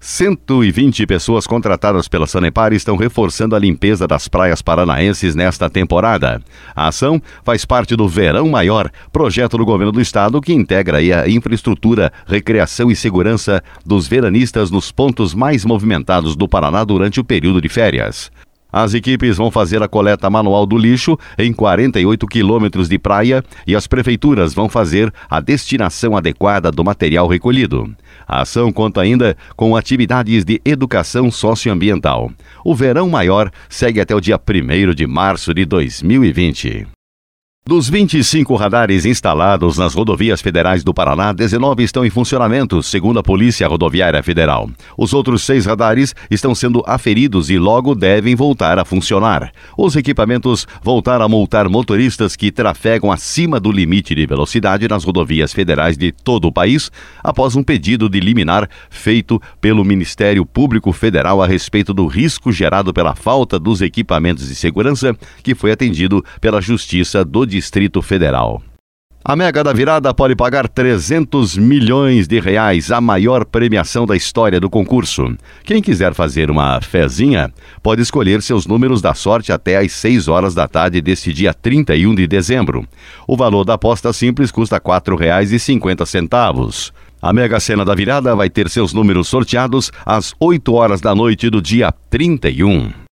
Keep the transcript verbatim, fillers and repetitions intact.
cento e vinte pessoas contratadas pela Sanepar estão reforçando a limpeza das praias paranaenses nesta temporada. A ação faz parte do Verão Maior, projeto do governo do estado que integra aí a infraestrutura, recreação e segurança dos veranistas nos pontos mais movimentados do Paraná durante o período de férias. As equipes vão fazer a coleta manual do lixo em quarenta e oito quilômetros de praia e as prefeituras vão fazer a destinação adequada do material recolhido. A ação conta ainda com atividades de educação socioambiental. O Verão Maior segue até o dia primeiro de março de dois mil e vinte. Dos vinte e cinco radares instalados nas rodovias federais do Paraná, dezenove estão em funcionamento, segundo a Polícia Rodoviária Federal. Os outros seis radares estão sendo aferidos e logo devem voltar a funcionar. Os equipamentos voltaram a multar motoristas que trafegam acima do limite de velocidade nas rodovias federais de todo o país, após um pedido de liminar feito pelo Ministério Público Federal a respeito do risco gerado pela falta dos equipamentos de segurança, que foi atendido pela Justiça do Distrito Federal. A Mega da Virada pode pagar trezentos milhões de reais, a maior premiação da história do concurso. Quem quiser fazer uma fezinha pode escolher seus números da sorte até às seis horas da tarde deste dia trinta e um de dezembro. O valor da aposta simples custa quatro reais e cinquenta centavos. A Mega Sena da Virada vai ter seus números sorteados às oito horas da noite do dia trinta e um.